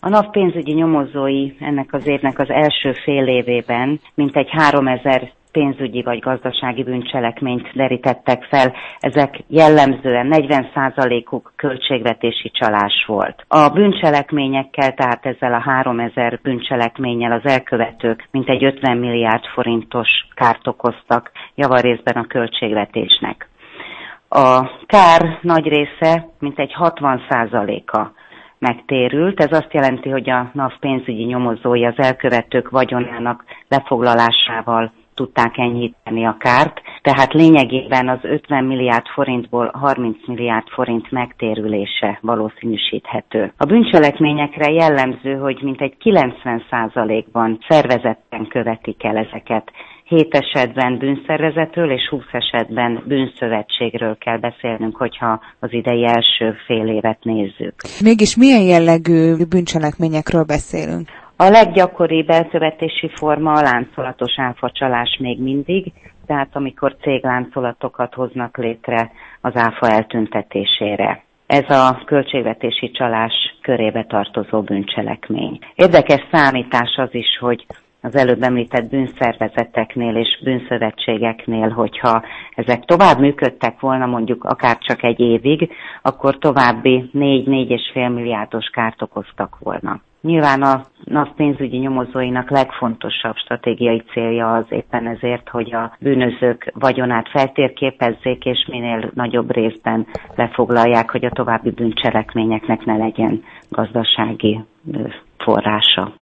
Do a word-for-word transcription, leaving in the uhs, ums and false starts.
A NAV pénzügyi nyomozói ennek az évnek az első fél évében mintegy háromezer pénzügyi vagy gazdasági bűncselekményt derítettek fel. Ezek jellemzően negyven százalékuk költségvetési csalás volt. A bűncselekményekkel, tehát ezzel a háromezer bűncselekménnyel az elkövetők mintegy ötven milliárd forintos kárt okoztak javarészben a költségvetésnek. A kár nagy része mintegy hatvan százaléka megtérült. Ez azt jelenti, hogy a NAV pénzügyi nyomozói az elkövetők vagyonának lefoglalásával tudták enyhíteni a kárt, tehát lényegében az ötven milliárd forintból harminc milliárd forint megtérülése valószínűsíthető. A bűncselekményekre jellemző, hogy mintegy kilencven százalékban szervezetten követik el ezeket. hét esetben bűnszervezetről és húsz esetben bűnszövetségről kell beszélnünk, hogyha az idei első fél évet nézzük. Mégis milyen jellegű bűncselekményekről beszélünk? A leggyakoribb elkövetési forma a láncolatos áfacsalás még mindig, tehát amikor cégláncolatokat hoznak létre az áfa eltüntetésére. Ez a költségvetési csalás körébe tartozó bűncselekmény. Érdekes számítás az is, hogy az előbb említett bűnszervezeteknél és bűnszövetségeknél, hogyha ezek tovább működtek volna mondjuk akár csak egy évig, akkor további négy-négy és fél milliárdos kárt okoztak volna. Nyilván a NAV pénzügyi nyomozóinak legfontosabb stratégiai célja az éppen ezért, hogy a bűnözők vagyonát feltérképezzék, és minél nagyobb részben lefoglalják, hogy a további bűncselekményeknek ne legyen gazdasági forrása.